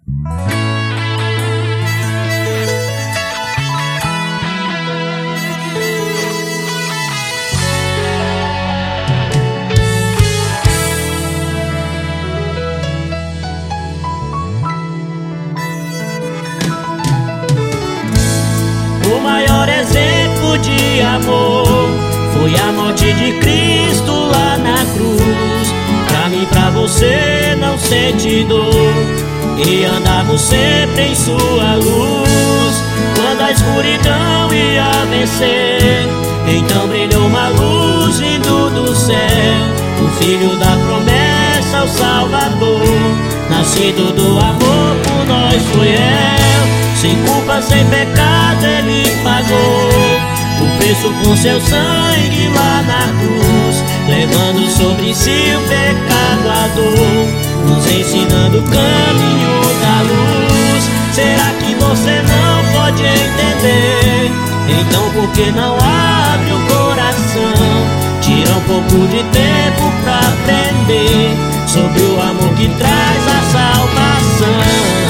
O maior exemplo de amor foi a morte de Cristo lá na cruz. Pra mim, pra você não sente dor e andarmos sempre em sua luz. Quando a escuridão ia vencer, então brilhou uma luz vindo do céu. O Filho da promessa, o Salvador, nascido do amor por nós foi réu. Sem culpa, sem pecado ele pagou o preço com seu sangue lá na cruz, levando sobre si o pecado, a dor, nos ensinando o caminho da luz. Será que você não pode entender? Então por que não abre o coração? Tira um pouco de tempo pra aprender sobre o amor que traz a salvação.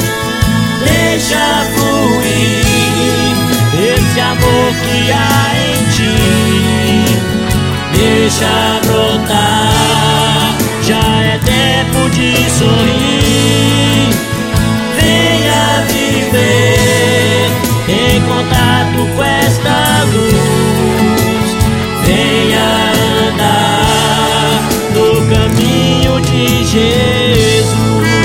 Deixa fluir esse amor que há em ti. Deixa brotar, já é tempo de sorrir. Venha viver em contato com esta luz. Venha andar no caminho de Jesus.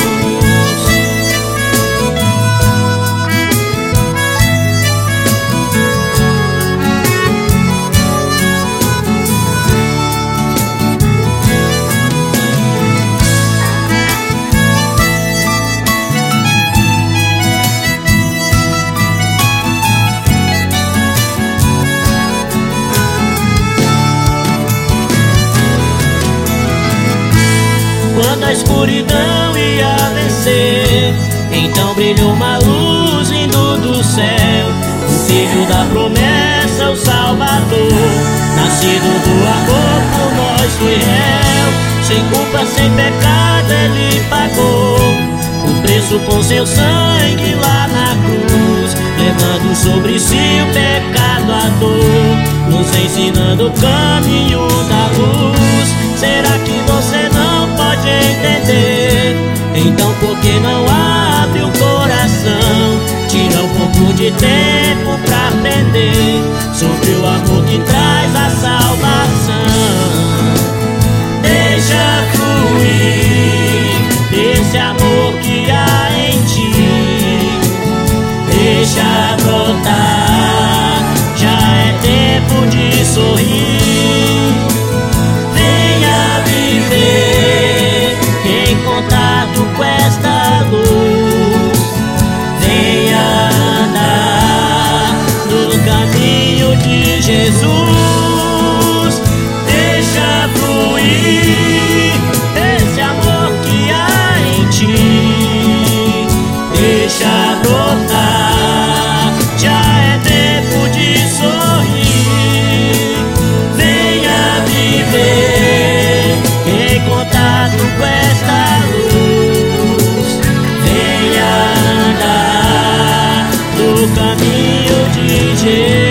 Quando a escuridão ia vencer, então brilhou uma luz vindo do céu. O Filho da promessa, o Salvador, nascido do amor por nós foi réu. Sem culpa, sem pecado ele pagou o preço com seu sangue lá na cruz, levando sobre si o pecado, a dor, nos ensinando o caminho da luz. Será que você não pode entender? Então por que não abre o coração? Tira um pouco de tempo pra aprender sobre o amor que traz a salvação. Deixa fluir esse amor que há em ti. Deixa brotar, já é tempo de sorrir. Em contato com esta luz, venha andar no caminho de Jesus. Deixa fluir esse amor que há em ti. Deixa brotar, já é tempo de sorrir. Venha viver em contato com esta luz. Venha andar no caminho de Jesus.